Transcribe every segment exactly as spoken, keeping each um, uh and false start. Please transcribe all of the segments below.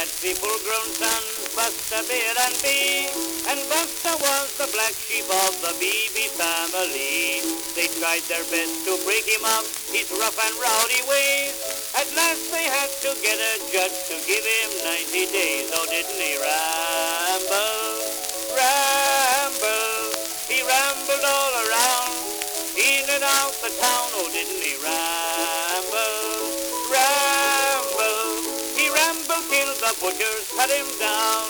had three full-grown sons, Buster, Bear, and Bee, and Buster was the black sheep of the Beebe family. They tried their best to break him up, his rough and rowdy ways. At last they had to get a judge to give him ninety days. Oh, didn't he ramble, ramble? He rambled all around, in and out the town. Oh, didn't he ramble, ramble? He rambled till the butchers cut him down.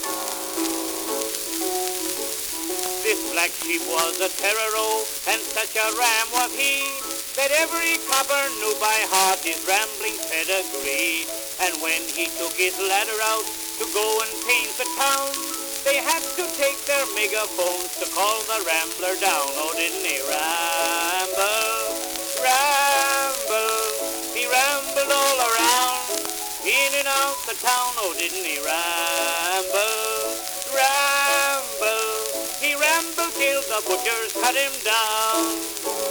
This black sheep was a terror, oh, and such a ram was he, that every copper knew by heart his rambling pedigree. And when he took his ladder out to go and paint the town, they had to take their megaphones to call the rambler down. Oh, didn't he ramble, ramble? He rambled all around, in and out the town. Oh, didn't he ramble, ramble? He rambled till the butchers cut him down.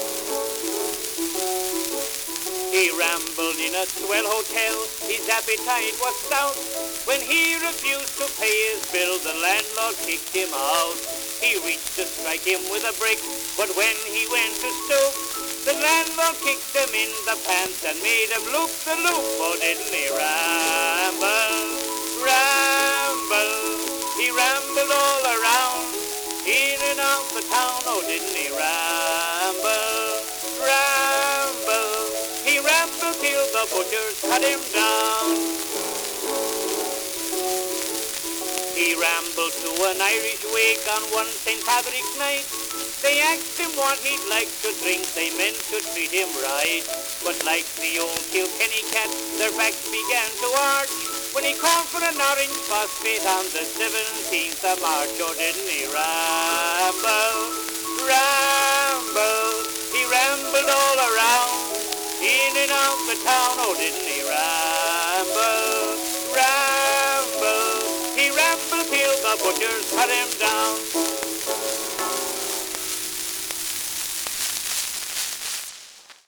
He rambled in a swell hotel, his appetite was stout. When he refused to pay his bill, the landlord kicked him out. He reached to strike him with a brick, but when he went to stoop, the landlord kicked him in the pants and made him loop the loop. Oh, didn't he ramble, ramble? He rambled all around, in and out the town. Oh, didn't he ramble, ramble? He rambled till the butchers cut him down. He rambled to an Irish wake on one Saint Patrick's night. They asked him what he'd like to drink, they meant to treat him right. But like the old Kilkenny cat, their backs began to arch when he called for an orange phosphate on the seventeenth of March. Oh, didn't he ramble, ramble? He rambled all around, in and out the town. Oh, didn't he ramble, ramble? He rambled till the butchers cut him down.